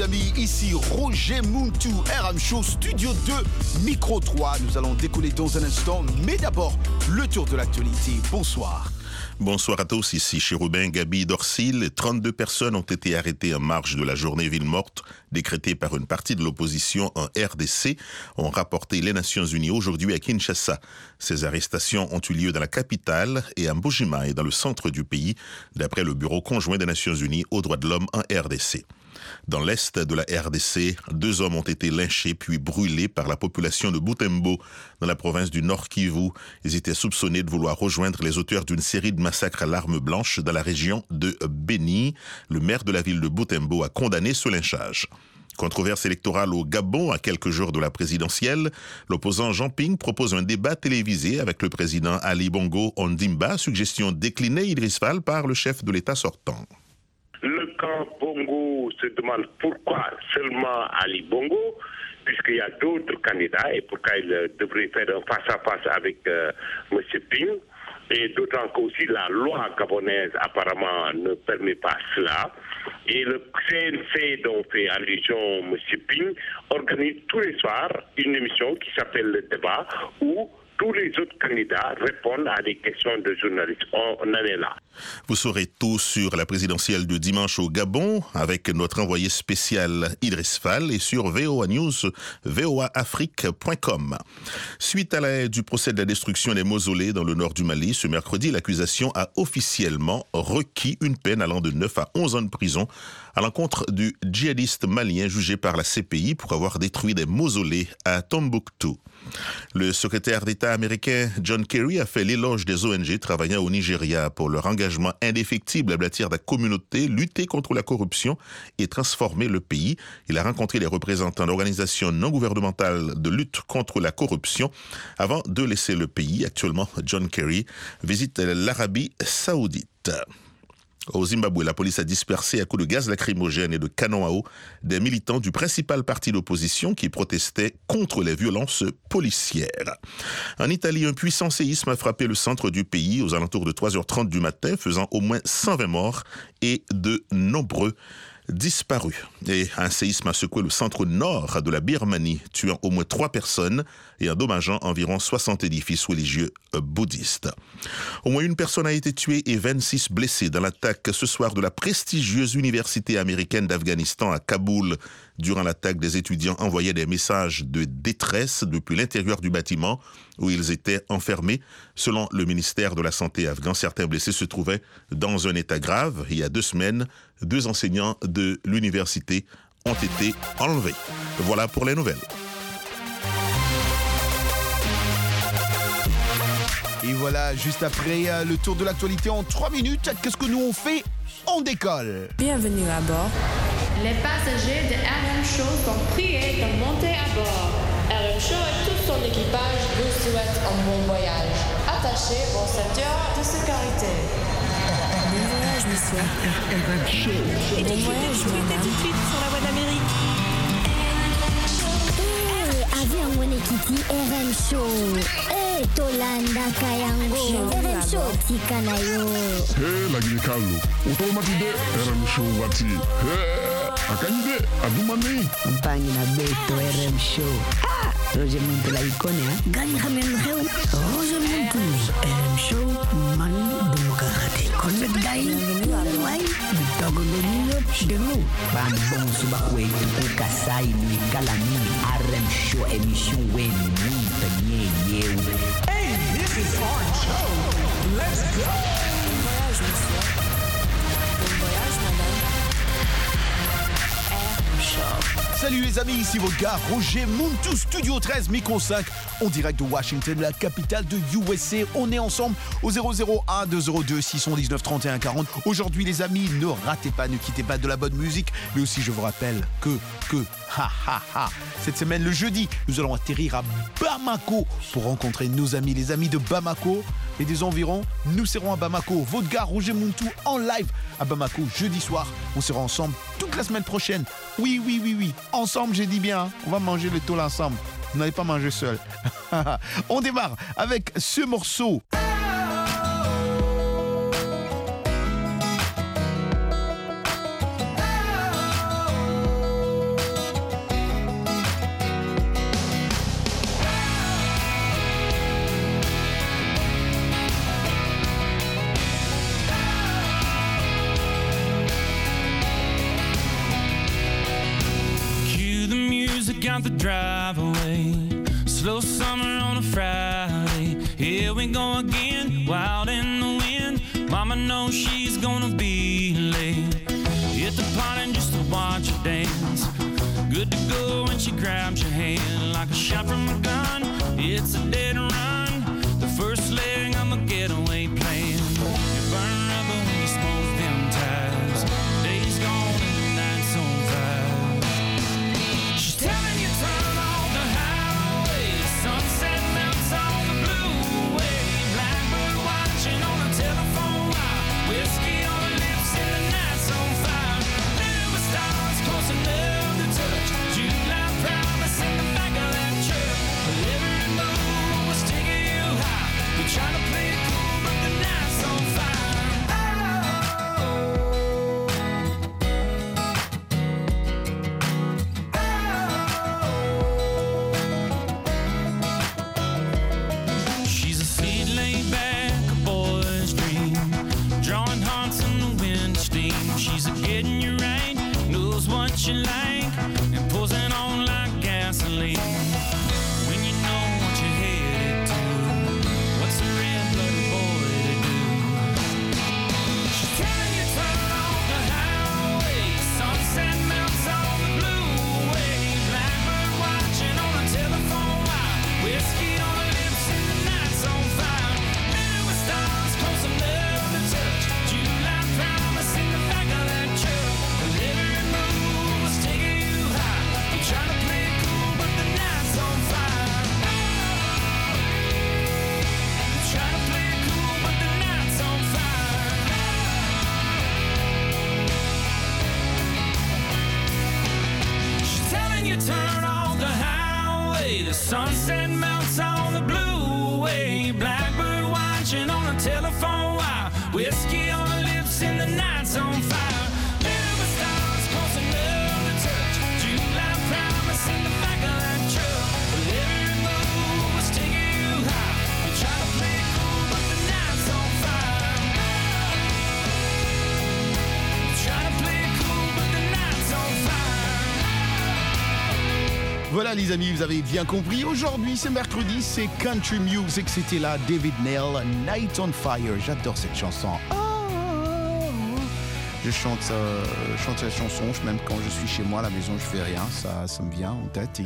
amis, ici Roger Muntu, RM Show, Studio 2, Micro 3. Nous allons décoller dans un instant, mais d'abord, le tour de l'actualité. Bonsoir. Bonsoir à tous, ici Chérubin Gabi d'Orsil. 32 personnes ont été arrêtées en marge de la journée ville morte décrétée par une partie de l'opposition en RDC, ont rapporté les Nations Unies aujourd'hui à Kinshasa. Ces arrestations ont eu lieu dans la capitale et à Mbuji-Mayi, dans le centre du pays, d'après le Bureau conjoint des Nations Unies aux droits de l'homme en RDC. Dans l'est de la RDC, 2 hommes ont été lynchés puis brûlés par la population de Butembo, dans la province du Nord Kivu. Ils étaient soupçonnés de vouloir rejoindre les auteurs d'une série de massacres à l'arme blanche dans la région de Beni. Le maire de la ville de Butembo a condamné ce lynchage. Controverse électorale au Gabon à quelques jours de la présidentielle. L'opposant Jean Ping propose un débat télévisé avec le président Ali Bongo Ondimba, suggestion déclinée Idriss Fall par le chef de l'État sortant. Le camp Bongo se demande pourquoi seulement Ali Bongo, puisqu'il y a d'autres candidats et pourquoi il devrait faire un face-à-face avec M. Ping. Et d'autant qu'aussi la loi gabonaise apparemment ne permet pas cela. Et le CNC dont fait allusion M. Ping organise tous les soirs une émission qui s'appelle Le Débat où tous les autres candidats répondent à des questions de journalistes. On en est là. Vous saurez tout sur la présidentielle de dimanche au Gabon avec notre envoyé spécial Idriss Fall et sur VOA News, voaafrique.com. Suite à l'arrêt du procès de la destruction des mausolées dans le nord du Mali, ce mercredi, l'accusation a officiellement requis une peine allant de 9 à 11 ans de prison à l'encontre du djihadiste malien jugé par la CPI pour avoir détruit des mausolées à Tombouctou. Le secrétaire d'État américain John Kerry a fait l'éloge des ONG travaillant au Nigeria pour leur engagement indéfectible à bâtir la communauté, lutter contre la corruption et transformer le pays. Il a rencontré les représentants d'organisations non gouvernementales de lutte contre la corruption avant de laisser le pays. Actuellement, John Kerry visite l'Arabie Saoudite. Au Zimbabwe, la police a dispersé à coups de gaz lacrymogène et de canons à eau des militants du principal parti d'opposition qui protestaient contre les violences policières. En Italie, un puissant séisme a frappé le centre du pays aux alentours de 3h30 du matin, faisant au moins 120 morts et de nombreux disparus. Et un séisme a secoué le centre nord de la Birmanie, tuant au moins 3 personnes et endommageant environ 60 édifices religieux bouddhistes. Au moins une personne a été tuée et 26 blessés dans l'attaque ce soir de la prestigieuse université américaine d'Afghanistan à Kaboul. Durant l'attaque, des étudiants envoyaient des messages de détresse depuis l'intérieur du bâtiment où ils étaient enfermés. Selon le ministère de la Santé afghan, certains blessés se trouvaient dans un état grave. Il y a 2 semaines, 2 enseignants de l'université ont été enlevés. Voilà pour les nouvelles. Et voilà, juste après le tour de l'actualité en 3 minutes, qu'est-ce que nous on fait? On décolle. Bienvenue à bord. Les passagers de RM Show sont priés de monter à bord. RM Show et tout son équipage vous souhaitent un bon voyage. Attachez vos ceintures de sécurité. Bon voyage, monsieur. RM Show. Et bon voyage, madame. Tout de suite sur la voie d'Amérique. Avion Wenekiti RM Show. Tolanda Kayango. RM Show Tikanayo. Lagini Kalu. Utomatide RM Show wati. Akanyide adumani. Mpangi na beto RM Show. Roger Muntu la ikone ha. Gani hamen heu. Roger Muntu. RM Show man demokrate. Konbet gai. Wai. Bitogo benino demu. Ban bon suba kwetu kukasai ni kalami. RM Show émission wen ni tanye yew. Hey, this is our show. Let's go. Bon voyage, monsieur. Bon voyage, madame. RM Show. Salut les amis, ici votre gars Roger Muntu, Studio 13, Micro 5, en direct de Washington, la capitale de USA. On est ensemble au 001 202 619 31 40. Aujourd'hui les amis, ne ratez pas, ne quittez pas de la bonne musique, mais aussi je vous rappelle cette semaine, le jeudi, nous allons atterrir à Bamako pour rencontrer nos amis, les amis de Bamako et des environs. Nous serons à Bamako, votre gars Roger Muntu en live à Bamako jeudi soir. On sera ensemble toute la semaine prochaine. Oui. Ensemble, j'ai dit bien, on va manger le tôle ensemble. Vous n'allez pas manger seul. On démarre avec ce morceau. summer on a Friday. Here we go again, wild in the wind. Mama knows she's gonna be late. Hit the party just to watch her dance. Good to go when she grabs your hand like a shot from a gun. It's a dead run, the first leg of a getaway plan. You burn rubber when you smoke them ties. Days gone and the night's on fire. She's telling you turn off the highway. Sunset melts on the blue wave. Blackbird watching on the telephone wire. Whiskey on her lips and the night's on fire. Never stars close enough to touch. July promise in the back of that truck. But every move was taking you high. We try to play it cool, but the night's on fire. She's a seat laid back, a boy's dream. Drawing hearts in the wind steam. She's a getting you right, knows what you like, and pulls it on like gasoline. When you know what you're headed to, what's a red-blooded boy to do? She's telling you turn off the highway. Sunset melts on the blue wave. Blackbird watching on the telephone wire. Whiskey on her lips and the night's on fire. Never stars close enough to touch. July promise in the back of that truck. But every move was taking you high. You try to play it cool, but the night's on fire. You try to play it cool, but the night's on fire. She's telling you turn off the highway. The sunset melts on the blue wave. Blackbird watching on the telephone wire. Whiskey on her lips and the night's on fire. Never stars close enough to touch. July promise in the back of that truck. But every move was taking you high. You try to play it cool, but the night's on fire. You try to play it cool, but the night's on fire. Voilà les amis, vous avez bien compris. Aujourd'hui, c'est mercredi, c'est Country Music. C'était là David Nail, Night on Fire. J'adore cette chanson. Je chante cette chanson, même quand je suis chez moi à la maison, je fais rien. Ça me vient en tête.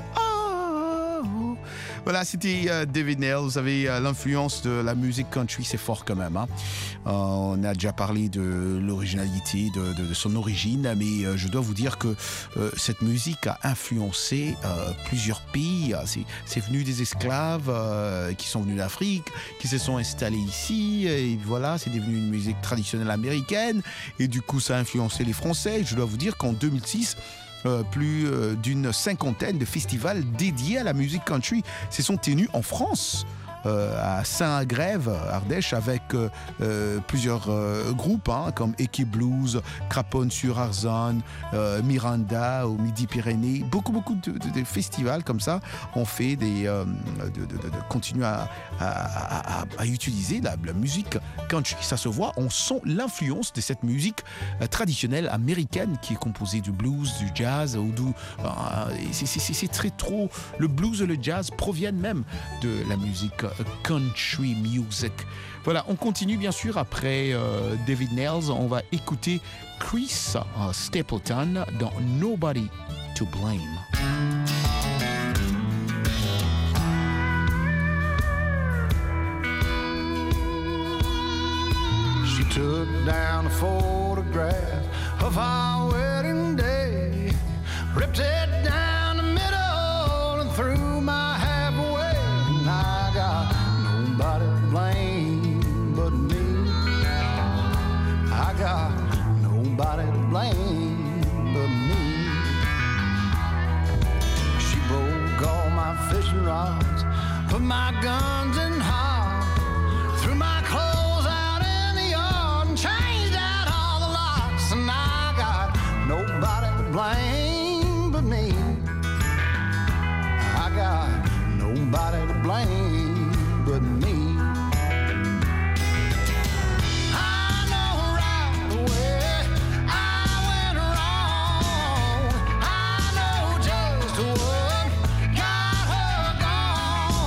Voilà, c'était David Nail. Vous savez, l'influence de la musique country, c'est fort quand même. Hein. On a déjà parlé de l'originalité, de son origine, mais je dois vous dire que cette musique a influencé plusieurs pays. C'est venu des esclaves qui sont venus d'Afrique, qui se sont installés ici. Et voilà, c'est devenu une musique traditionnelle américaine. Et du coup, ça a influencé les Français. Je dois vous dire qu'en 2006, plus d'une cinquantaine de festivals dédiés à la musique country se sont tenus en France. À Saint-Agrève, Ardèche, avec plusieurs groupes comme Eki Blues, Craponne-sur-Arzon, Miranda au Midi-Pyrénées. Beaucoup de festivals comme ça ont fait continuent à utiliser la musique country. Ça se voit, on sent l'influence de cette musique traditionnelle américaine qui est composée du blues, du jazz, c'est très trop. Le blues et le jazz proviennent même de la musique country music. Voilà, on continue bien sûr après David Nails. On va écouter Chris Stapleton dans Nobody to Blame. She took down a photograph of our wedding day, ripped it down the middle and threw my half away. And I got nobody to blame but me. I got nobody to blame but me. She broke all my fishing rods, put my guns in hog, threw my clothes out in the yard and changed out all the locks. And I got nobody to blame but me. I got nobody to blame but me. I know right away I went wrong. I know just what got her gone.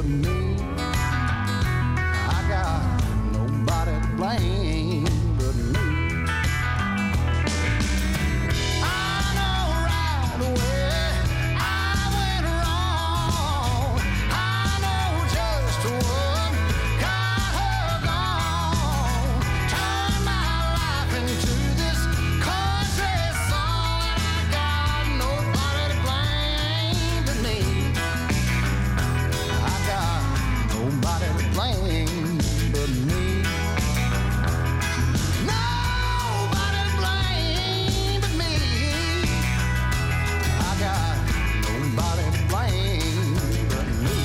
but me. I got nobody to blame but me. I know right away I went wrong. I know just what got her gone. Turned my life into this country song, and I got nobody to blame but me. I got nobody to blame but me. Nobody to blame but me. I got nobody to blame but me.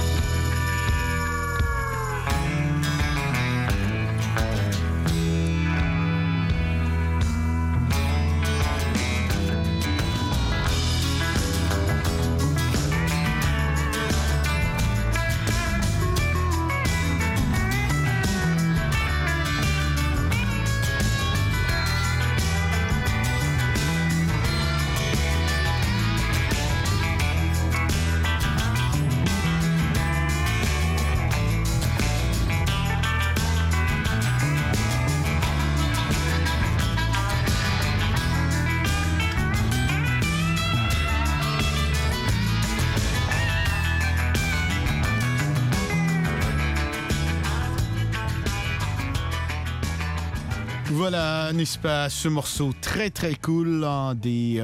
Voilà, n'est-ce pas, ce morceau très très cool hein, des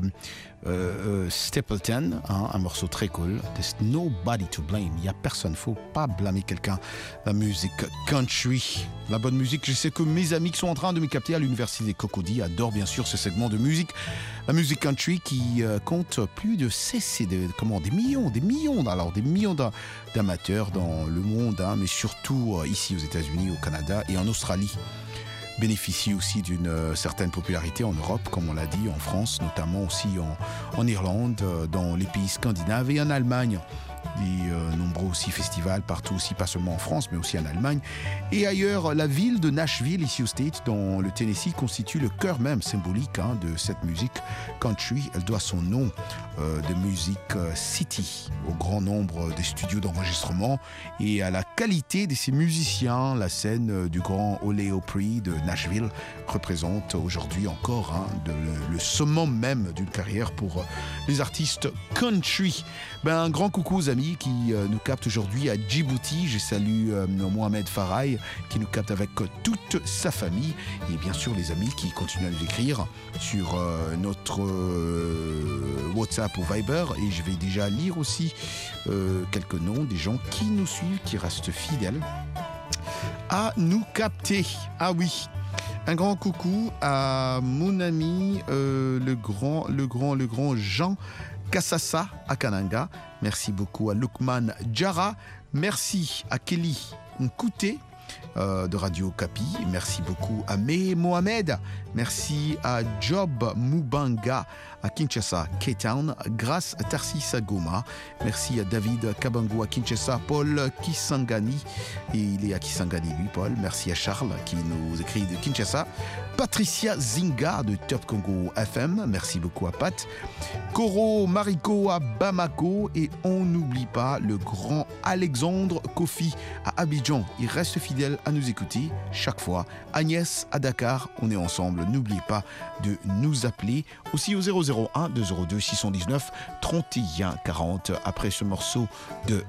Stapleton, hein, un morceau très cool. There's nobody to blame. Il n'y a personne, faut pas blâmer quelqu'un. La musique country, la bonne musique. Je sais que mes amis qui sont en train de me capter à l'université Cocody adorent bien sûr ce segment de musique. La musique country qui compte plus de des millions d'amateurs dans le monde, hein, mais surtout ici aux États-Unis, au Canada et en Australie. Bénéficie aussi d'une certaine popularité en Europe, comme on l'a dit, en France, notamment aussi en Irlande, dans les pays scandinaves et en Allemagne. Des nombreux aussi festivals partout aussi, pas seulement en France, mais aussi en Allemagne. Et ailleurs, la ville de Nashville, ici au States, dans le Tennessee, constitue le cœur même symbolique hein, de cette musique country. Elle doit son nom de Music City, au grand nombre des studios d'enregistrement et à la qualité de ses musiciens. La scène du grand Ole Opry de Nashville représente aujourd'hui encore hein, le summum même d'une carrière pour les artistes country. Un grand coucou aux amis qui nous captent aujourd'hui à Djibouti. Je salue Mohamed Faraï qui nous capte avec toute sa famille et bien sûr les amis qui continuent à nous écrire sur notre WhatsApp ou Viber, et je vais déjà lire aussi quelques noms des gens qui nous suivent, qui restent fidèles à nous capter. Ah oui, un grand coucou à mon ami le grand Jean Kassassa à Kananga. Merci beaucoup à Lukman Djara. Merci à Kelly Nkouté de Radio Kapi. Merci beaucoup à Meh Mohamed. Merci à Job Mubanga à Kinshasa, K-Town, grâce à Tarsis Goma. Merci à David Kabango à Kinshasa, Paul Kisangani, et il est à Kisangani lui, Paul. Merci à Charles qui nous écrit de Kinshasa. Patricia Zinga de Top Congo FM, merci beaucoup à Pat. Koro Mariko à Bamako, et on n'oublie pas le grand Alexandre Kofi à Abidjan. Il reste fidèle à nous écouter chaque fois. Agnès à Dakar, on est ensemble. N'oubliez pas de nous appeler aussi au 001 202 619 31 40 après ce morceau de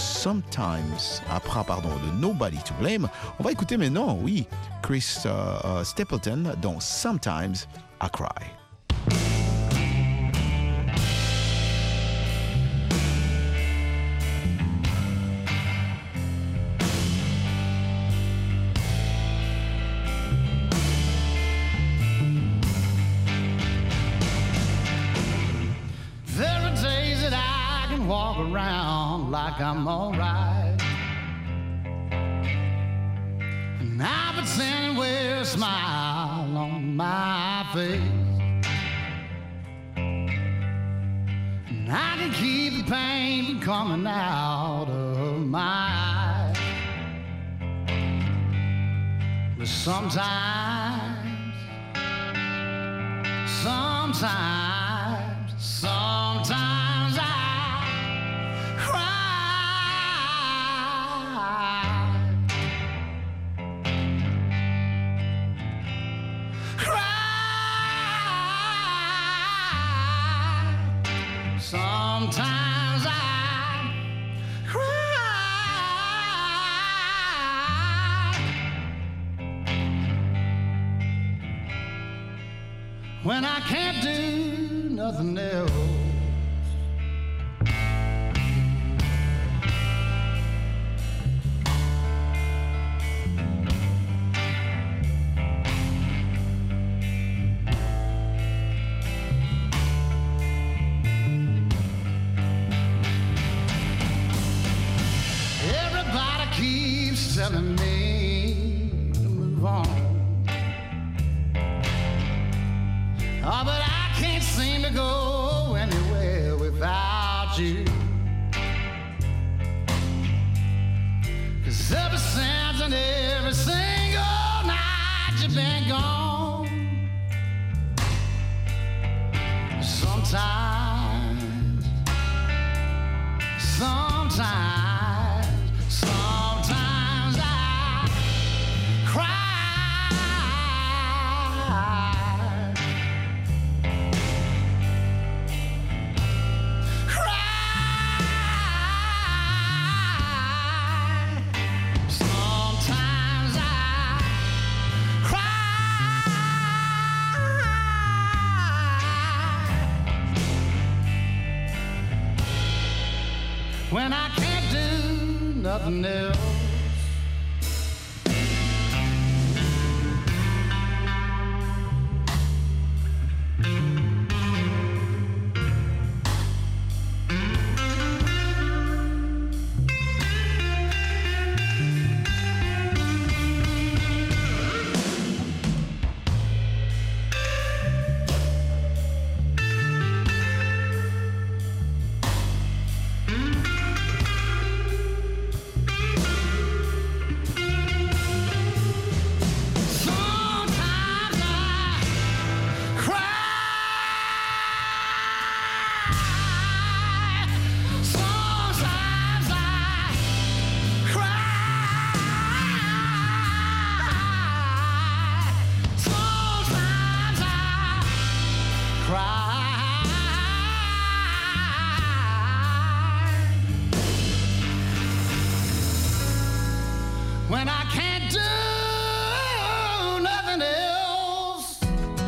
de Nobody to Blame. On va écouter maintenant, oui, Chris Stapleton dans Sometimes I Cry. Walk around like I'm alright, and I pretend to wear a smile on my face, and I can keep the pain from coming out of my eyes. But sometimes I cry. when I can't do nothing else. Everybody keeps telling me to move on. Oh, but I can't seem to go anywhere without you. 'Cause ever since and every single night you've been gone. Sometimes I cry. When I can't do nothing else. When I can't do nothing else.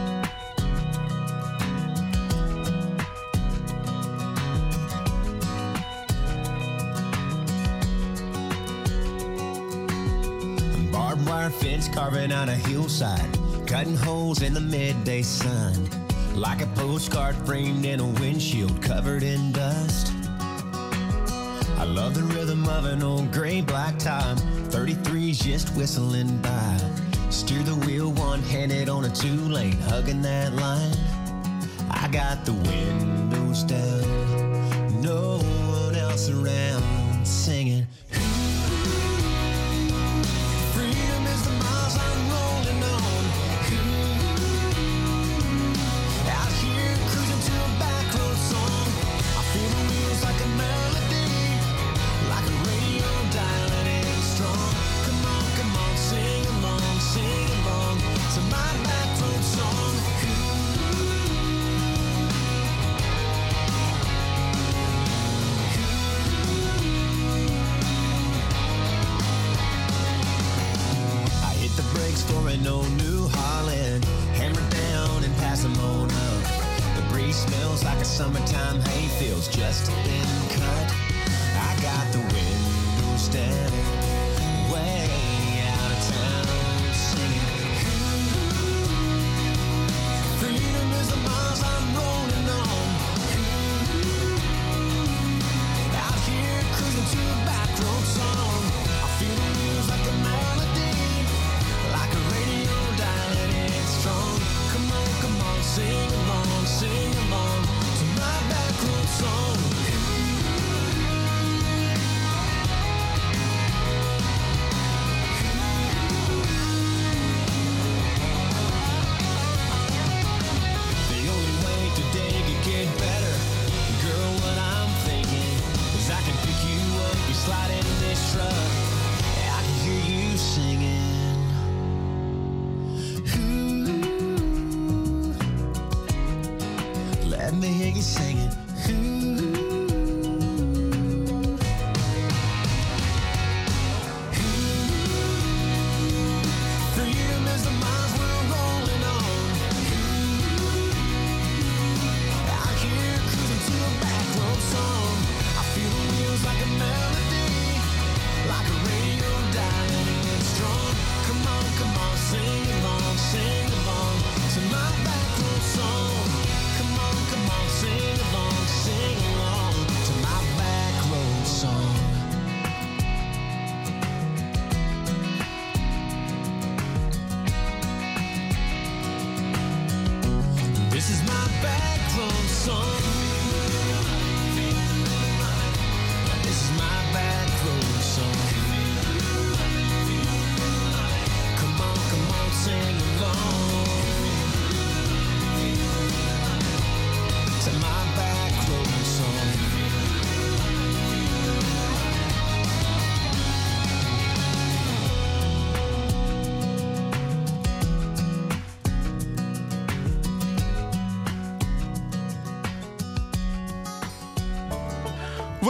Barbed wire fence carving out a hillside, cutting holes in the midday sun, like a postcard framed in a windshield covered in dust. I love the rhythm of an old gray-black top, 33's just whistling by. Steer the wheel one-handed on a two-lane, hugging that line. I got the windows down, no one else around, singing. Freedom is the miles I'm rolling on. Out here cruising to a back road song. I feel the wheels like a melody, like a radio dialing in strong. Come on, sing along to my back road song. I hit the brakes for an old New Holland, hammer down and pass them on up. The breeze smells like a summertime hayfields, just been cut. I got the windows down, way out of town, singing. Freedom is the miles I'm rolling on. Out here cruising to a back road song. I feel the wheels like a melody, like a radio dialing in strong. Come on, sing along to my back road song.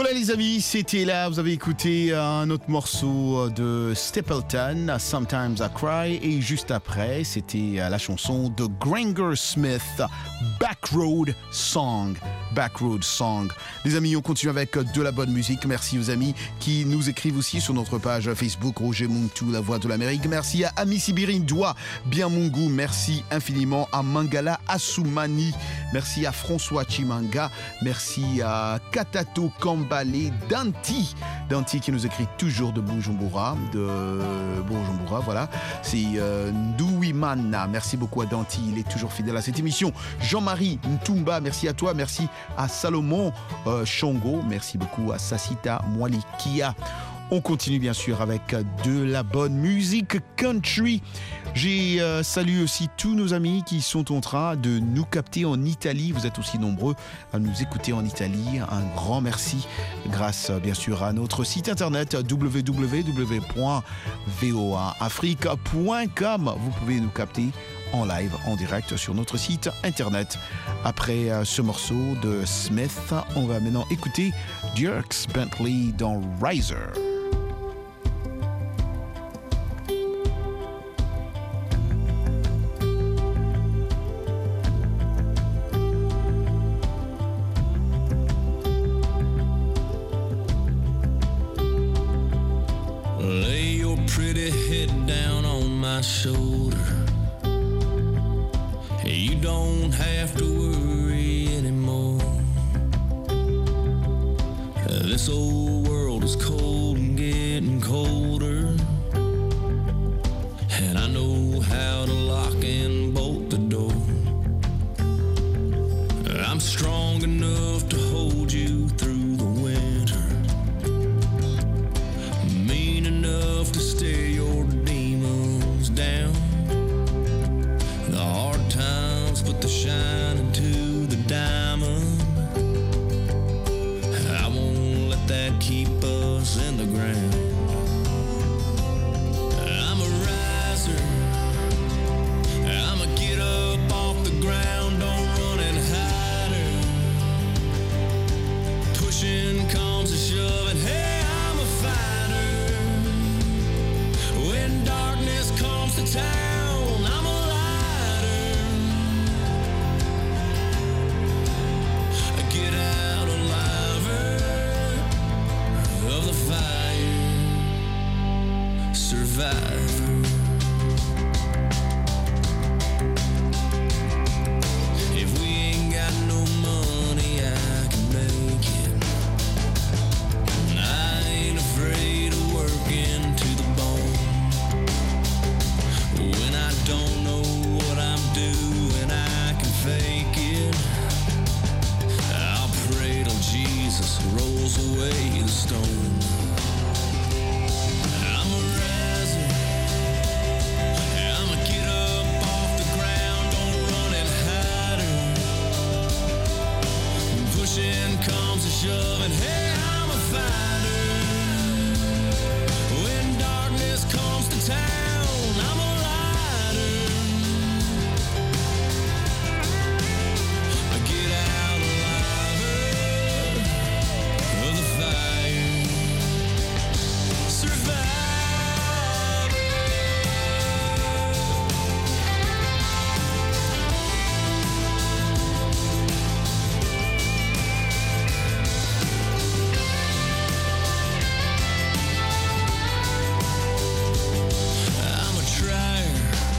Voilà les amis, c'était là, vous avez écouté un autre morceau de Stapleton, Sometimes I Cry, et juste après, c'était la chanson de Granger Smith, Backroad Song. Backroad Song. Les amis, on continue avec de la bonne musique. Merci aux amis qui nous écrivent aussi sur notre page Facebook, Roger Muntu, La Voix de l'Amérique. Merci à Ami Sibirindoua, Bien Mungu. Merci infiniment à Mangala Assoumani. Merci à François Chimanga. Merci à Katato Kambale Danti. Danti qui nous écrit toujours de Bujumbura. Voilà. C'est Ndouimana. Merci beaucoup à Danti. Il est toujours fidèle à cette émission. Jean-Marie Ntumba, merci à toi. Merci à Salomon Chongo. Merci beaucoup à Sassita Mwalikia. On continue bien sûr avec de la bonne musique country. J'ai salué aussi tous nos amis qui sont en train de nous capter en Italie. Vous êtes aussi nombreux à nous écouter en Italie. Un grand merci grâce bien sûr à notre site internet www.voaafrique.com. Vous pouvez nous capter en live, en direct sur notre site internet. Après ce morceau de Smith, on va maintenant écouter Dierks Bentley dans Riser. Lay your pretty head down on my shoulder. You don't have to worry anymore. This old world is cold and getting colder, and I know how to lock and bolt the door. I'm strong enough to hold you through the winter, mean enough to stare your demons down. The hard times put the shine into the diamond. I won't let that keep us in the ground. I'm a riser. I'ma get up off the ground. Don't run and hide her. Pushing comes to shoving. Hey, I'm a fighter. When darkness comes to town, I'm a lighter. Get out alive of the fire, survivor. If we ain't got no money, I can make it. I ain't afraid of working to the bone. When I don't know what I'm doing, I can fake it. I'll pray till Jesus rolls away the stone. I'm a riser. I'ma get up off the ground. Don't run and hide her. Pushing comes to shoving. Hey, I'm a fighter. When darkness comes to town, I'm a lighter. Get out alive of the fire, survive. I'm a trier.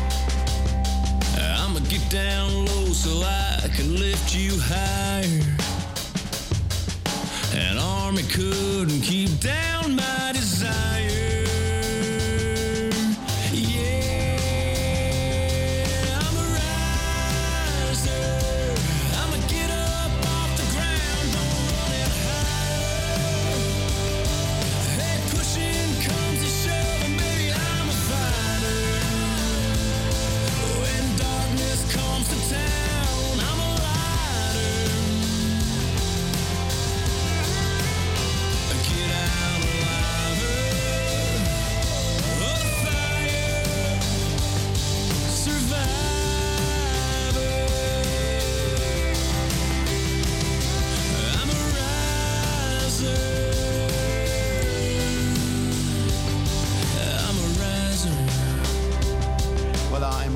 I'ma get down low so I can lift you higher. An army couldn't keep down my desire. Yeah, I'm a riser. I'ma get up off the ground. Don't run and hide. Hey, pushing comes to shoving, baby, I'm a fighter. When darkness comes to town, I'm a lighter. Get out alive.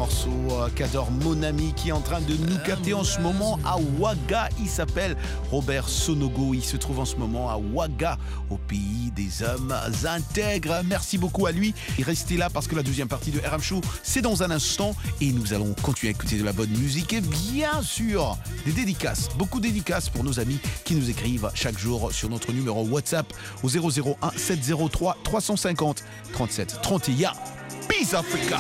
morceau qu'adore mon ami qui est en train de nous capter en ce moment à Ouaga. Il s'appelle Robert Sonogo. Il se trouve en ce moment à Ouaga, au pays des hommes intègres. Merci beaucoup à lui. Et restez là parce que la deuxième partie de RM Show, c'est dans un instant. Et nous allons continuer à écouter de la bonne musique et bien sûr des dédicaces. Beaucoup de dédicaces pour nos amis qui nous écrivent chaque jour sur notre numéro WhatsApp au 001 703 350 37 31. Peace Africa.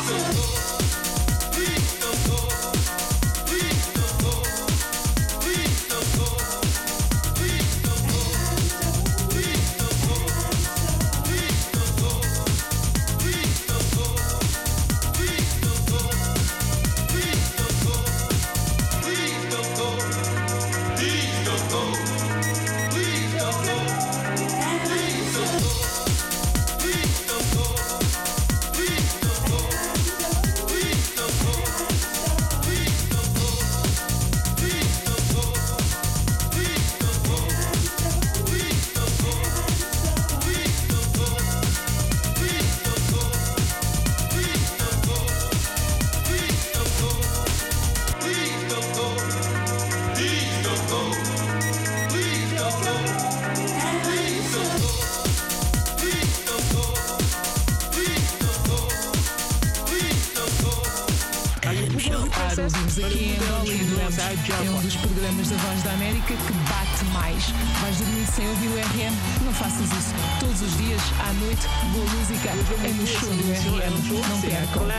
É um dos programas da Voz da América que bate mais. Vais dormir sem ouvir o RM? Não faças isso. Todos os dias, à noite, boa música é no show do RM. Não percam.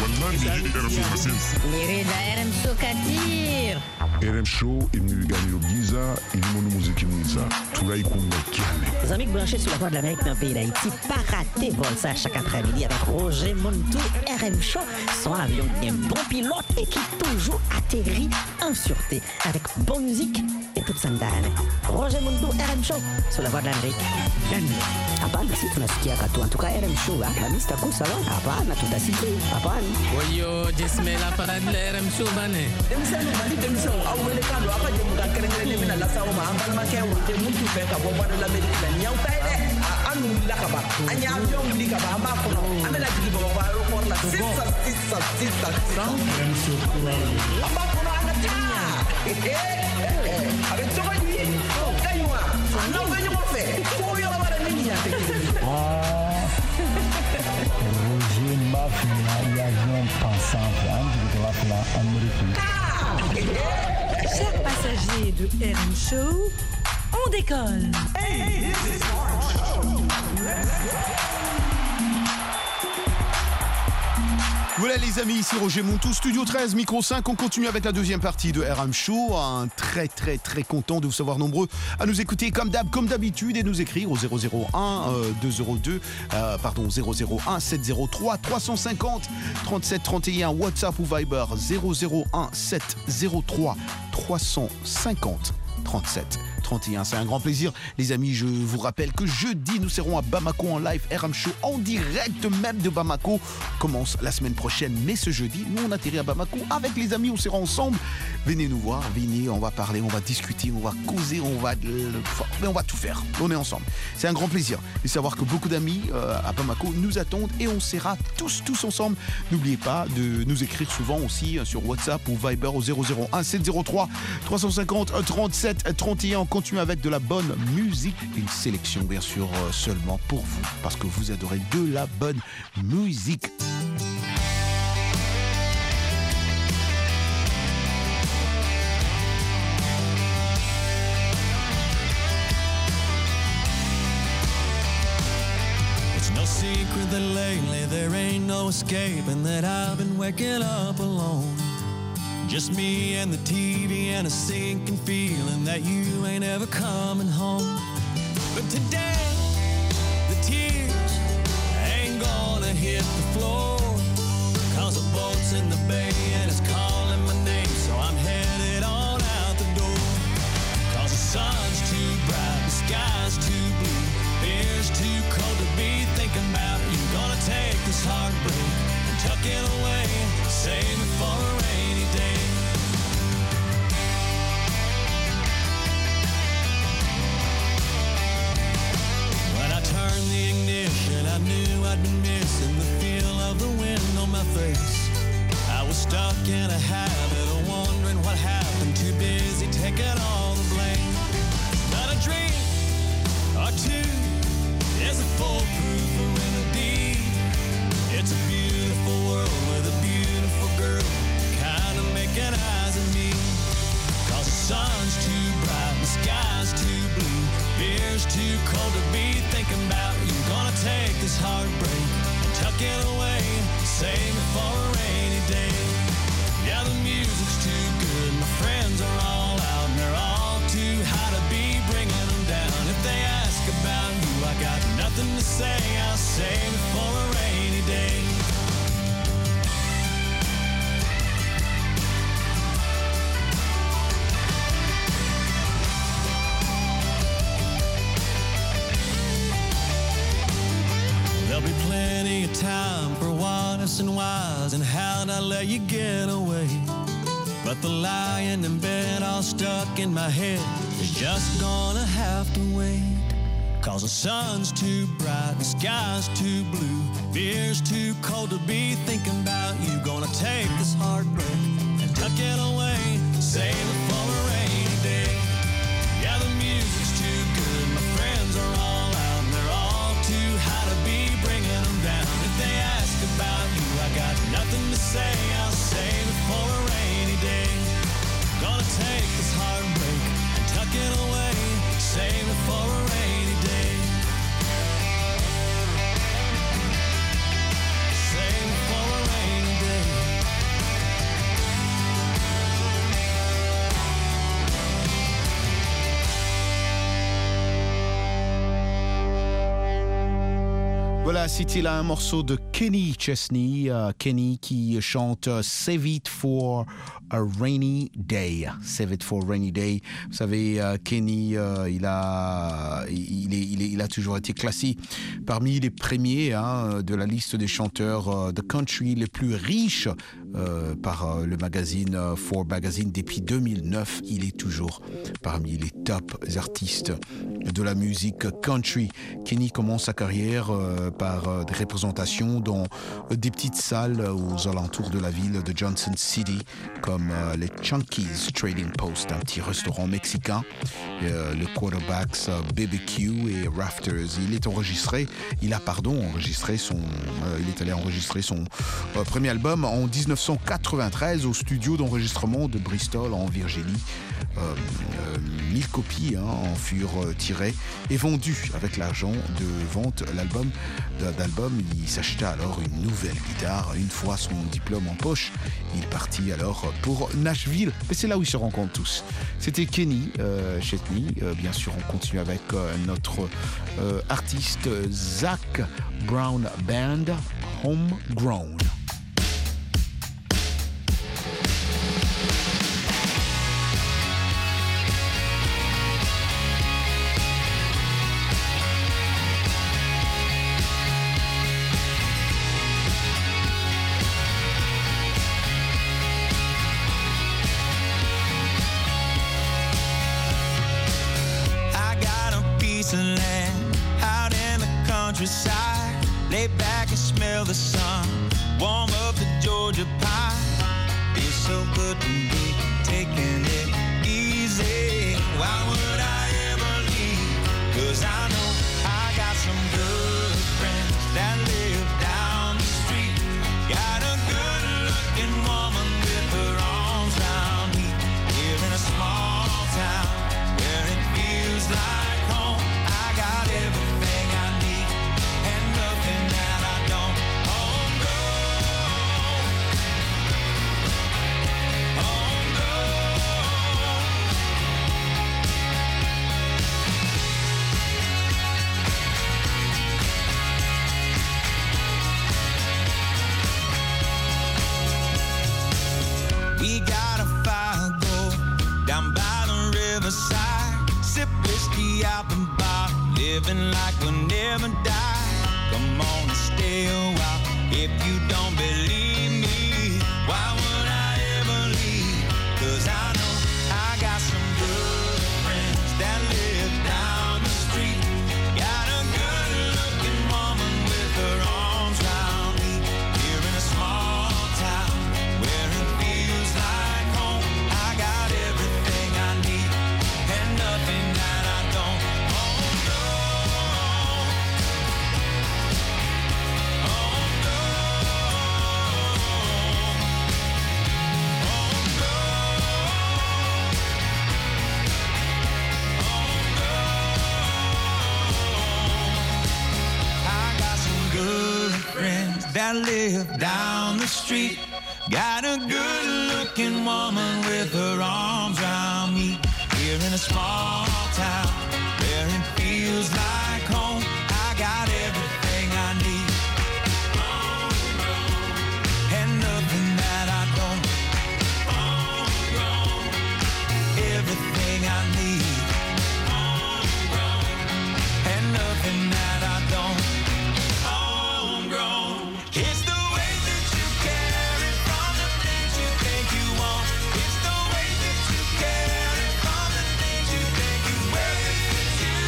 Lirida RM Show Katir. RM Show imnigani Giza ilimono muziki mwiza tunaikunda kiane. Les amis branchés sur la Voix de l'Amérique dans le pays d'Haïti, pas rater vol ça chaque après-midi avec Roger Montou. RM Show, son avion qui est un bon pilote et qui toujours atterrit en sûreté avec bonne musique et toute sandale. Roger Montou, RM Show sur la Voix de l'Amérique. Hapana, si tunasikia katu. En tout cas, RM Show, la mista kusa wa. Hapana, tutasikia. Hapana. Oyo, jismela para RM Show bane. Demisano bali demisano awele kando apa je muda kerengere mina la sawo ma ambal ma kewo te muntu fe ka bo bado la medina nyaw tay de anu la ka ba anya avion li ka ba amba ko no amela digi bo ba ro ko la sisa RM Show amba ko no ana ta avec to ba ni kaywa no ba ni mo fe ko yo ba ni ya te Roger Mafia et avion pensant de la Amérique. Chers passagers de RM Show, on décolle. Hey, this is RM Show. Voilà les amis, ici Roger Montou, Studio 13, Micro 5. On continue avec la deuxième partie de RM Show. Très content de vous savoir nombreux à nous écouter comme d'habitude et nous écrire au 001 703 350 37 31 WhatsApp ou Viber 001 703 350 37 31. C'est un grand plaisir. Les amis, je vous rappelle que jeudi, nous serons à Bamako en live. RM Show en direct même de Bamako commence la semaine prochaine. Mais ce jeudi, nous, on atterrit à Bamako avec les amis. On sera ensemble. Venez nous voir. Venez, on va parler, on va discuter, on va causer, on va tout faire. On est ensemble. C'est un grand plaisir de savoir que beaucoup d'amis à Bamako nous attendent et on sera tous ensemble. N'oubliez pas de nous écrire souvent aussi sur WhatsApp ou Viber au 001 703 350 37 31. On continue avec de la bonne musique. Une sélection bien sûr seulement pour vous parce que vous adorez de la bonne musique. No secret that lately there ain't no escape and that I've been waking up alone. Just me and the TV and a sinking feeling that you ain't ever coming home. But today, the tears ain't gonna hit the floor, 'cause the boat's in the bay and it's calling my name, so I'm headed on out the door. 'Cause the sun's too bright, the sky's too blue, beer's too cold to be thinking about you. Gonna take this heartbreak and tuck it away, save it for a rainy day. When I turned the ignition, I knew I'd been missing the feel of the wind on my face. I was stuck in a habit of wondering what happened. Too busy taking all the blame. Not a drink or two is a foolproof remedy. It's a beautiful world with a beautiful girl kind of making eyes at me. Cause the sun's too bright, the sky's too blue, beer's too cold to be thinking about you. Gonna take this heartbreak and tuck it away, save it for a rainy day. Yeah, the music's too good, my friends are all out, and they're all too high to be bringing them down. If they ask about you, I got nothing to say, I'll save it for a rainy day. There'll be plenty of time for what ifs and whys and how'd I let you get away. But the lying in bed all stuck in my head is just gonna have to wait. Cause the sun's too bright, the sky's too blue, beer's too cold to be thinking about you. Gonna take this heartbreak and tuck it away, save it for a rainy day. Yeah, the music's too good, my friends are all out, and they're all too high to be bringing them down. If they ask about you, I got nothing to say, I'll save it for a rainy day. Gonna take this heartbreak and tuck it away, save it for a rainy day. Save it for a rainy day. Voilà, c'était là un morceau de Kenny Chesney, Kenny qui chante Save It for a Rainy Day. Save It for a Rainy Day. Vous savez, Kenny, il a toujours été classé parmi les premiers de la liste des chanteurs de country les plus riches par le magazine Forbes Magazine. Depuis 2009, il est toujours parmi les top artistes de la musique country. Kenny commence sa carrière par des représentations dans des petites salles aux alentours de la ville de Johnson City, comme les Chunky's Trading Post, un petit restaurant mexicain, le Quarterbacks BBQ et Rafters. Il est allé enregistrer son premier album en 1993 au studio d'enregistrement de Bristol en Virginie. 1000 copies en furent tirées et vendues. Avec l'argent de vente d'album, il s'acheta alors une nouvelle guitare. Une fois son diplôme en poche, il partit alors pour Nashville. Et c'est là où ils se rencontrent tous. C'était Kenny Chesney. Bien sûr, on continue avec notre artiste Zac Brown Band, Homegrown. Countryside, lay back and smell the sun, warm up the Georgia pie. Feels so good to be taking it easy. Why would I ever leave? 'Cause I know I got some good friends that live down the street. Got a good looking woman with her arms round me. Here in a small town where it feels like home. I got everything I need and nothing that I don't. We got a fire go down by the riverside. Sip whiskey out the bar, living like we'll never die. Come on and stay a while. If you don't believe me, why would I ever leave? 'Cause I know I got some good friends that live down the street. Got a good looking woman with her arms round me. Here in a small town where that live down the street. Got a good-looking woman with her arms around me. Here in a small town where it feels like home, I got everything I need. And nothing that I don't. Everything I need. And nothing that I don't. Homegrown. It's the way that you carry from the things you think you want. It's the way that you carry from the things you think you wear. It's you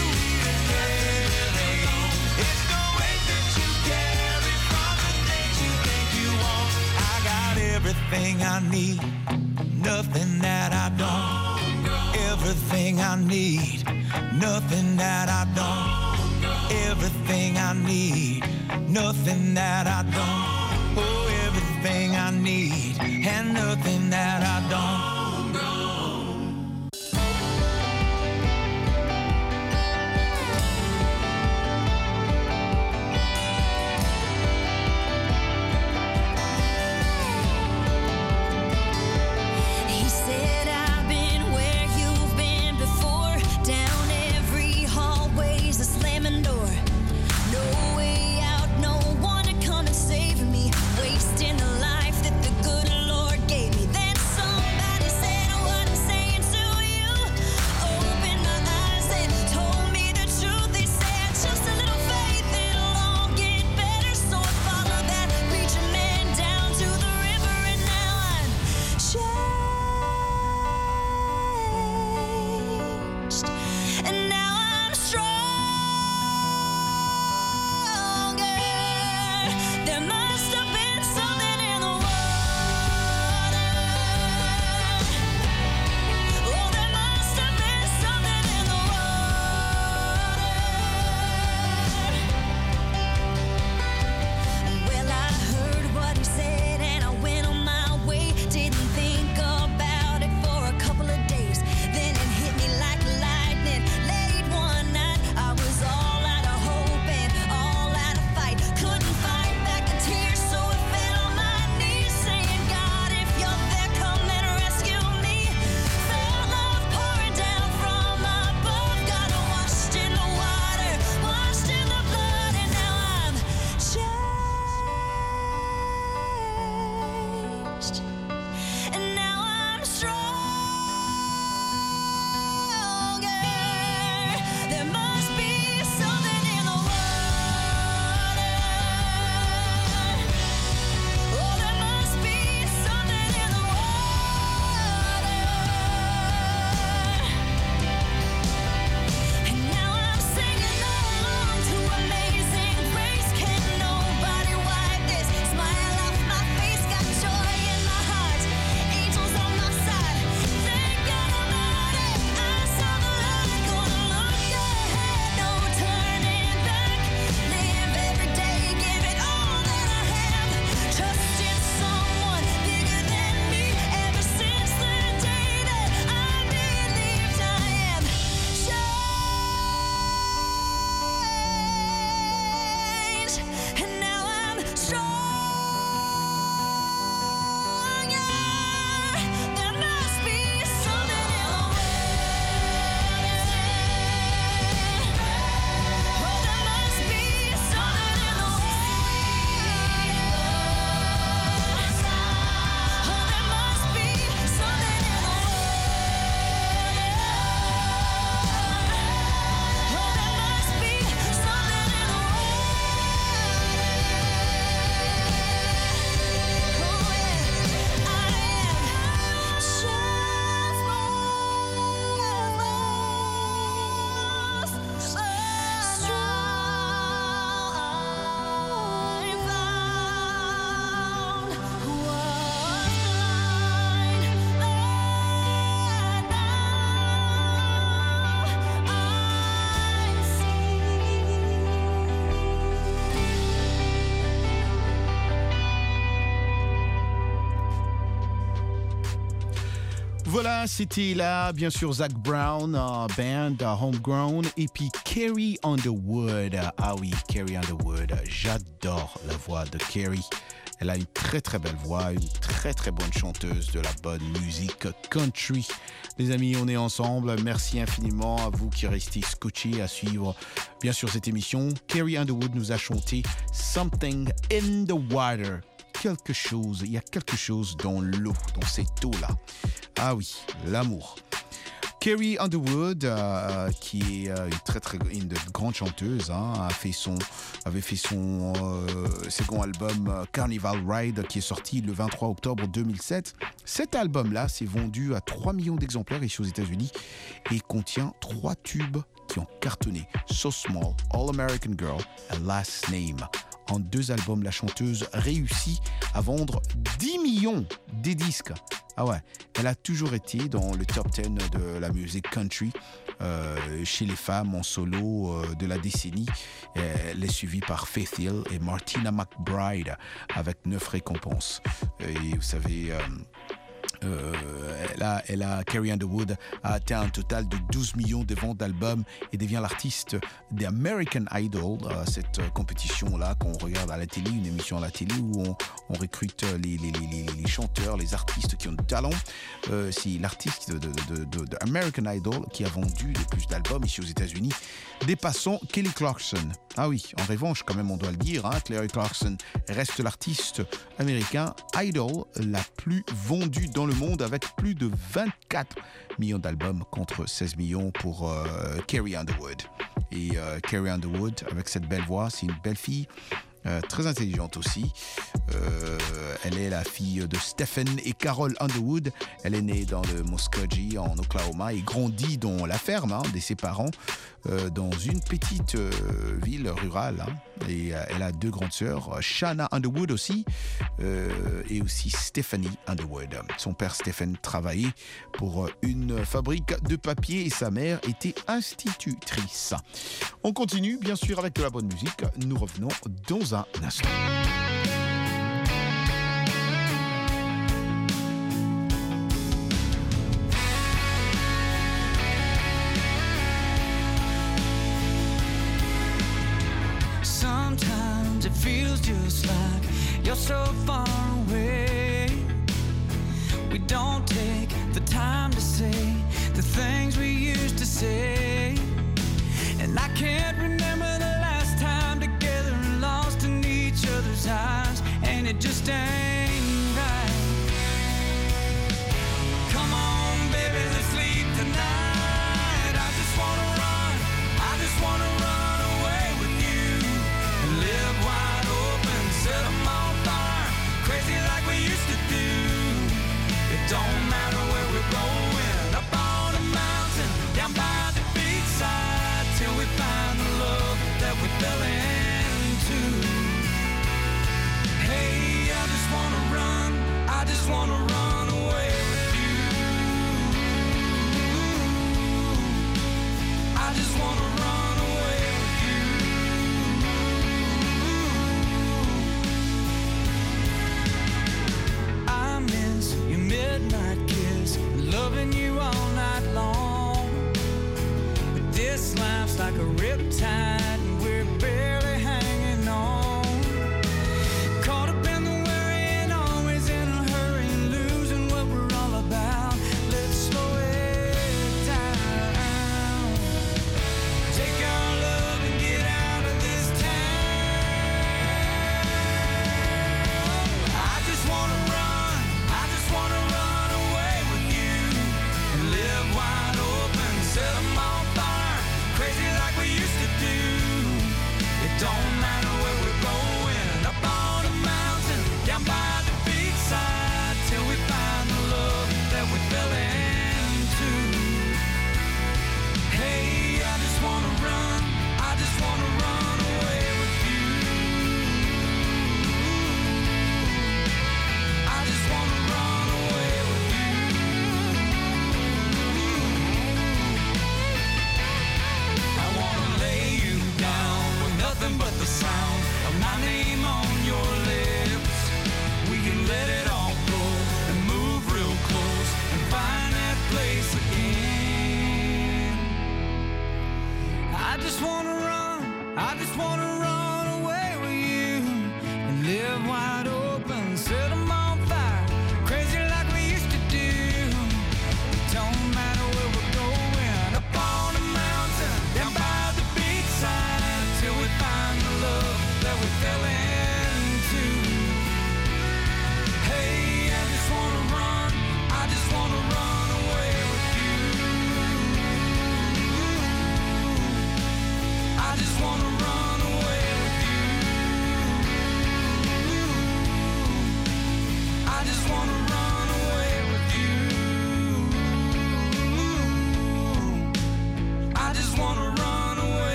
carry on. It's the way that you carry from the things you think you want. I got everything I need, nothing that I don't. Everything I need, nothing that I don't. Everything I need, nothing that I don't. Oh, everything I need, and nothing that I don't. He said, I've been where you've been before. Down every hallway's a slamming door. No way out, no one to come and save me. Wasting the life that the good Lord gave me. Then somebody Voilà, c'était là, bien sûr, Zach Brown, band, Homegrown, et puis Carrie Underwood. Ah oui, Carrie Underwood, j'adore la voix de Carrie. Elle a une très très belle voix, une très très bonne chanteuse de la bonne musique country. Les amis, on est ensemble. Merci infiniment à vous qui restez scotchés à suivre, bien sûr, cette émission. Carrie Underwood nous a chanté Something in the Water. Quelque chose, il y a quelque chose dans l'eau, dans cette eau-là. Ah oui, l'amour. Carrie Underwood, qui est une grande chanteuse, avait fait son second album Carnival Ride, qui est sorti le 23 octobre 2007. Cet album-là s'est vendu à 3 millions d'exemplaires ici aux États-Unis et contient 3 tubes qui ont cartonné. So Small, All American Girl et Last Name. En 2 albums, la chanteuse réussit à vendre 10 millions de disques. Ah ouais, elle a toujours été dans le top 10 de la musique country chez les femmes en solo de la décennie. Elle est suivie par Faith Hill et Martina McBride avec 9 récompenses. Et vous savez... Carrie Underwood a atteint un total de 12 millions de ventes d'albums et devient l'artiste des American Idol, cette compétition-là qu'on regarde à la télé, une émission à la télé où on recrute les chanteurs, les artistes qui ont du talent. C'est l'artiste de American Idol qui a vendu le plus d'albums ici aux États-Unis, dépassant Kelly Clarkson. Ah oui, en revanche, quand même, on doit le dire, Kelly Clarkson reste l'artiste américain Idol la plus vendue dans le monde avec plus de 24 millions d'albums contre 16 millions pour Carrie Underwood. Et Carrie Underwood, avec cette belle voix, c'est une belle fille. Très intelligente aussi. Elle est la fille de Stephen et Carol Underwood. Elle est née dans le Muskogee en Oklahoma et grandit dans la ferme de ses parents dans une petite ville rurale. Et elle a 2 grandes sœurs, Shanna Underwood aussi, et aussi Stephanie Underwood. Son père Stephen travaillait pour une fabrique de papier et sa mère était institutrice. On continue bien sûr avec de la bonne musique. Nous revenons dans un instant. Sometimes it feels just like you're so far away. We don't take the time to say the things we used to say. And I can't remember the last time together and lost in each other's eyes. And it just ain't right. Come on, baby, let's leave tonight. I just wanna run, I just wanna run away with you and live wide open, set 'em on fire, crazy like we used to do. It don't matter where we're going, up on a mountain, down by the beachside, till we find the love that we fell into. Hey, I just want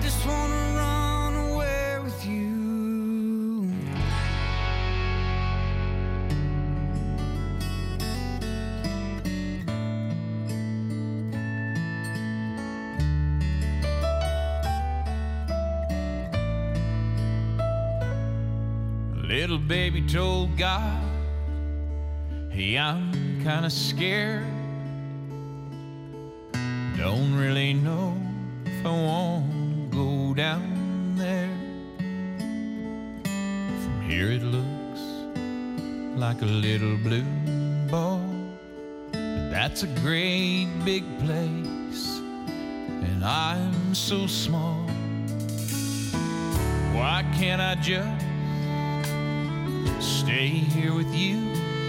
just wanna run away with you. Little baby told God, hey, I'm kinda scared. Don't really know if I want to go down there. From here it looks like a little blue ball, but that's a great big place, and I'm so small. Why can't I just stay here with you?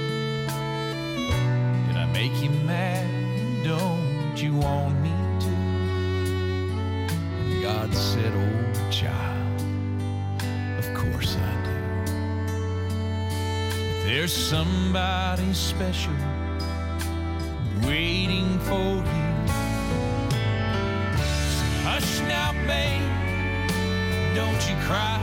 Did I make you mad? Don't you want me to? And God said, oh child, of course I do. But there's somebody special waiting for you. So hush now, babe, don't you cry.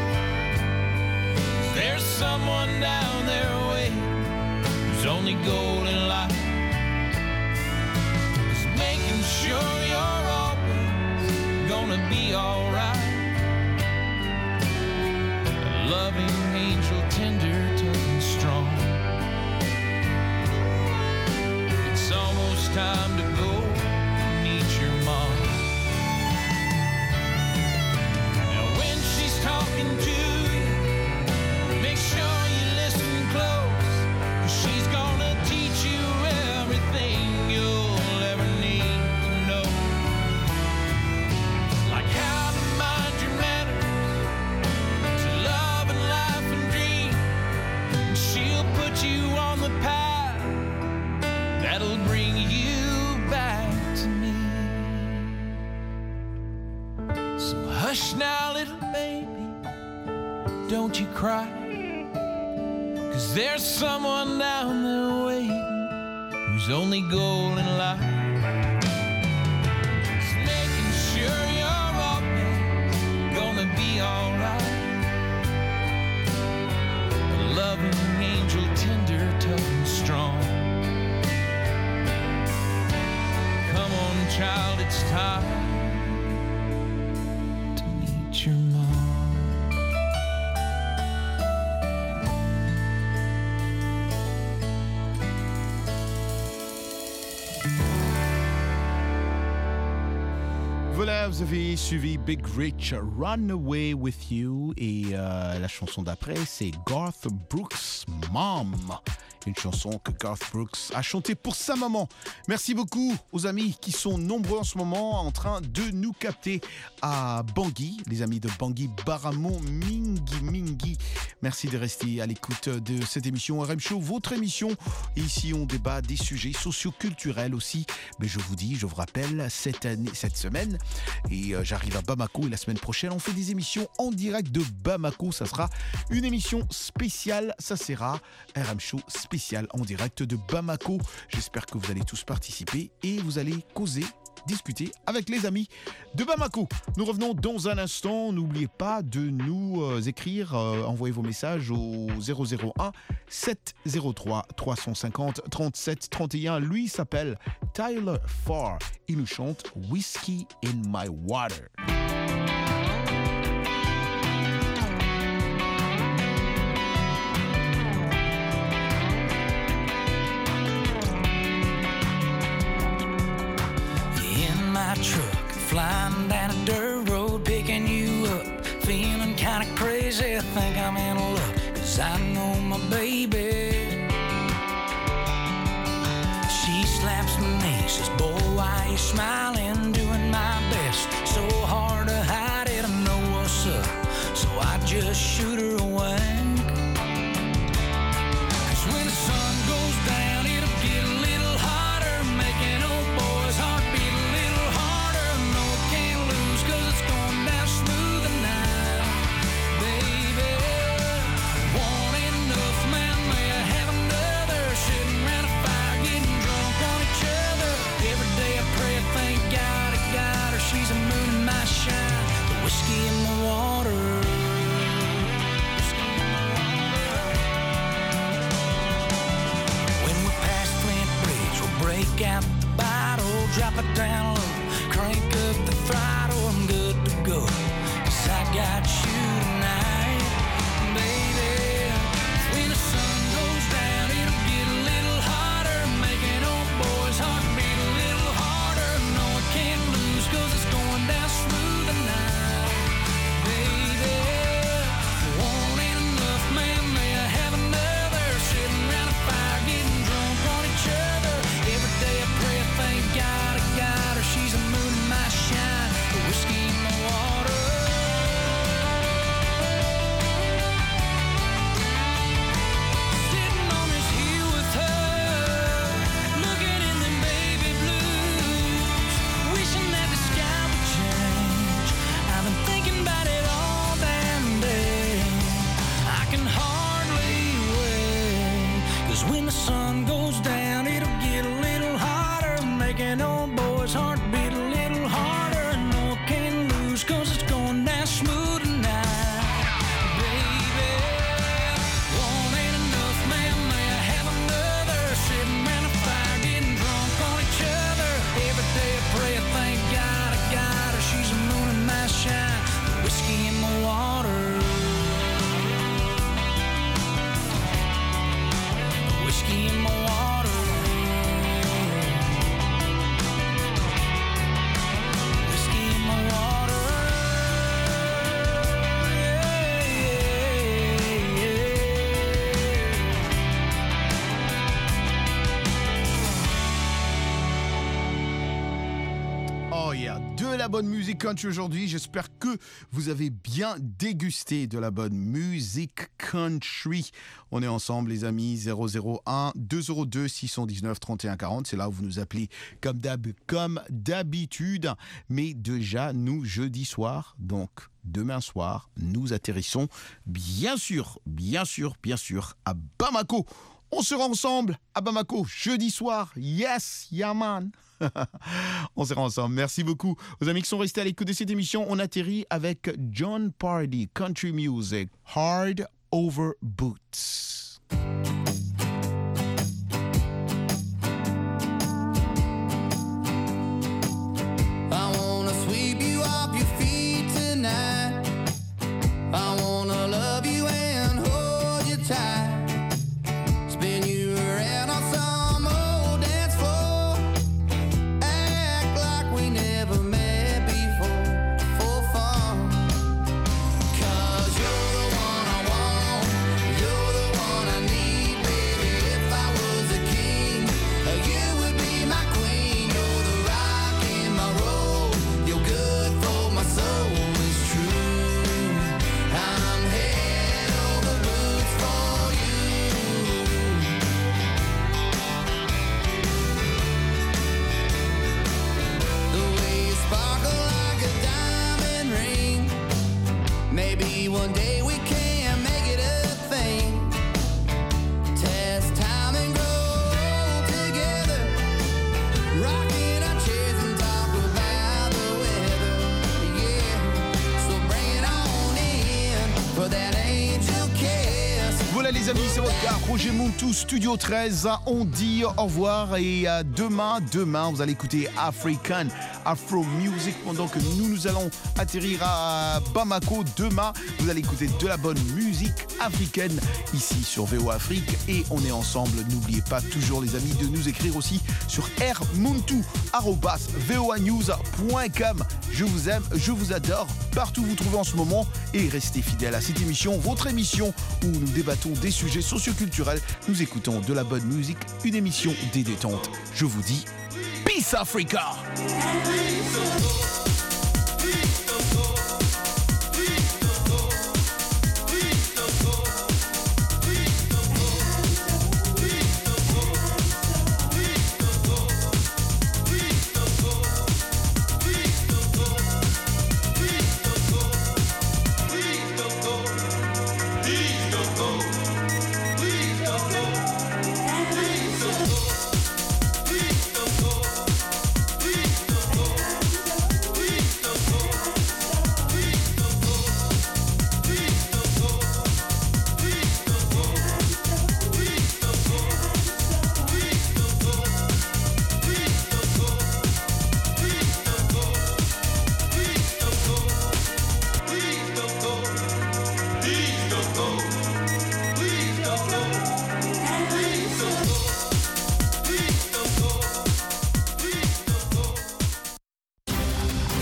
There's someone down there waiting, whose only goal in life is making sure you're always gonna be alright. A loving angel, tender, tough and strong. It's almost time to go meet your mom. Now when she's talking to you, make sure you listen close, 'cause she's gonna teach you everything you'll ever need to know. Like how to mind your manners, to love and life and dream. And she'll put you on the path that'll bring you back to me. So hush now, little baby, don't you cry. 'Cause there's someone down there waiting, whose only goal in life is making sure you're always gonna be alright. A loving angel, tender, tough and strong. Come on, child, it's time to meet your mom. Voilà, vous avez suivi Big Rich, Run Away With You, et la chanson d'après, c'est Garth Brooks, Mom. Une chanson que Garth Brooks a chantée pour sa maman. Merci beaucoup aux amis qui sont nombreux en ce moment en train de nous capter à Bangui, les amis de Bangui, Baramon, Mingi. Merci de rester à l'écoute de cette émission RM Show, votre émission. Et ici, on débat des sujets socio-culturels aussi. Mais je vous rappelle, cette semaine, et j'arrive à Bamako, et la semaine prochaine, on fait des émissions en direct de Bamako. Ça sera une émission spéciale. Ça sera RM Show spécial en direct de Bamako. J'espère que vous allez tous participer et vous allez causer, discuter avec les amis de Bamako. Nous revenons dans un instant. N'oubliez pas de nous écrire, envoyez vos messages au 001 703 350 37 31. Lui s'appelle Tyler Farr. Il nous chante Whiskey in My Water. Truck flying down a dirt road, picking you up, feeling kinda crazy. I think I'm in luck, 'cause I know my baby. She slaps my knee, says, boy, why you smiling, doing my best, so hard to hide it, I know what's up, so I just shoot her away. 'Cause when the sun goes down, it'll get a little hotter, making old boys' heart beat a little harder. No, I can't lose, 'cause it's going down smooth tonight, baby. Want enough, man, may I have another, sitting around a fire getting drunk on each other. Every day I pray, I thank God Yeah, de la bonne musique country aujourd'hui. J'espère que vous avez bien dégusté de la bonne musique country. On est ensemble les amis, 001 202 619 31 40. C'est là où vous nous appelez comme d'habitude. Mais déjà, nous, jeudi soir, donc demain soir, nous atterrissons bien sûr, à Bamako. On sera ensemble à Bamako jeudi soir. Yes, yeah man. On sera ensemble. Merci beaucoup aux amis qui sont restés à l'écoute de cette émission. On atterrit avec John Pardy, Country Music, Hard Over Boots. I wanna sweep you off your feet tonight. I wanna love you and hold you tight. Spin you around on some old dance floor. Act like we never met before, for fun. 'Cause you're the one I want, you're the one I need, baby. If I was a king, you would be my queen. You're the rock in my road, you're good for my soul, it's true. I'm head over boots for you. The way you sparkle like a diamond ring. Maybe one day we can make it a thing. Test time and grow together. Rocking our chairs and talk about the weather. Yeah, so bring it on in for that angel kiss. Voilà les amis, c'est votre gars Roger Montou, Studio 13. On dit au revoir et demain, vous allez écouter African Afro Music pendant que nous allons atterrir à Bamako. Demain, vous allez écouter de la bonne musique africaine ici sur VO Afrique et on est ensemble. N'oubliez pas toujours les amis de nous écrire aussi sur rmontou@voanews.com. Je vous aime, je vous adore partout où vous trouvez en ce moment et restez fidèles à cette émission, votre émission où nous débattons des sujets socioculturels. Nous écoutons de la bonne musique, une émission des détentes. Je vous dis Peace Africa.